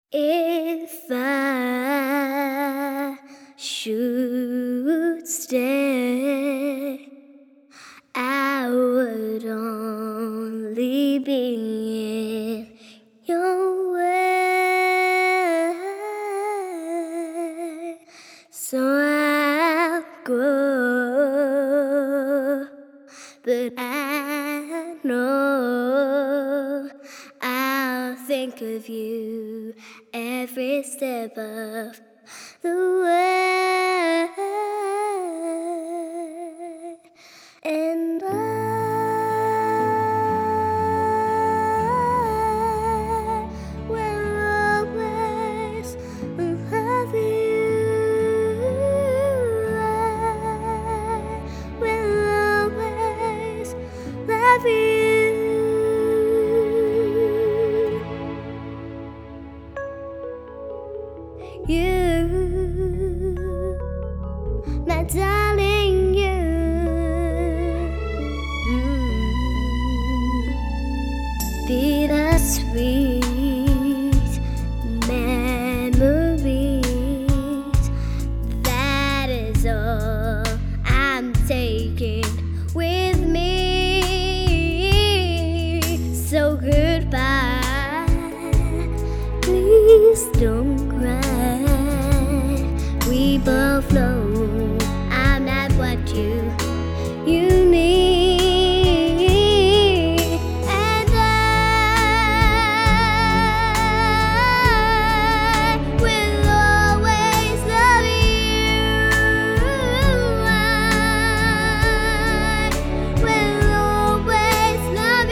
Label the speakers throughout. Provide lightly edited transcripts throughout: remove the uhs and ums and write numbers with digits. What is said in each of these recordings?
Speaker 1: If I should stay, I would only be in your way. So I'll go, but I know I'll think of you every step of the way. And I will always love you. I will always love you. You, my darling, you. Bittersweet memories. That is all I'm taking with me. So goodbye. Please don't cry. We both know I'm not what you need. And I will always love you. I will always love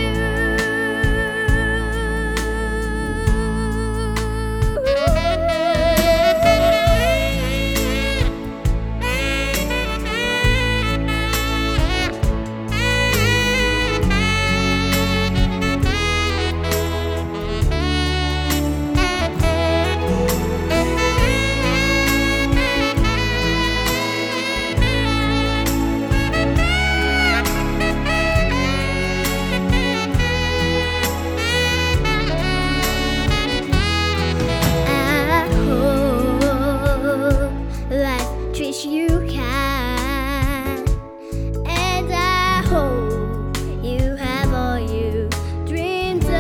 Speaker 1: treat you kind, and I hope you have all you dreamed of,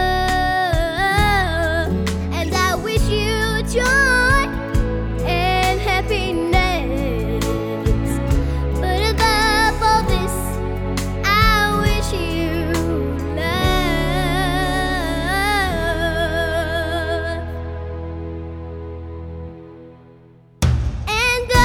Speaker 1: and I wish you joy and happiness. But above all this, I wish you love. And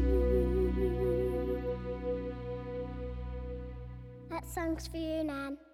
Speaker 1: that song's for you, Nan.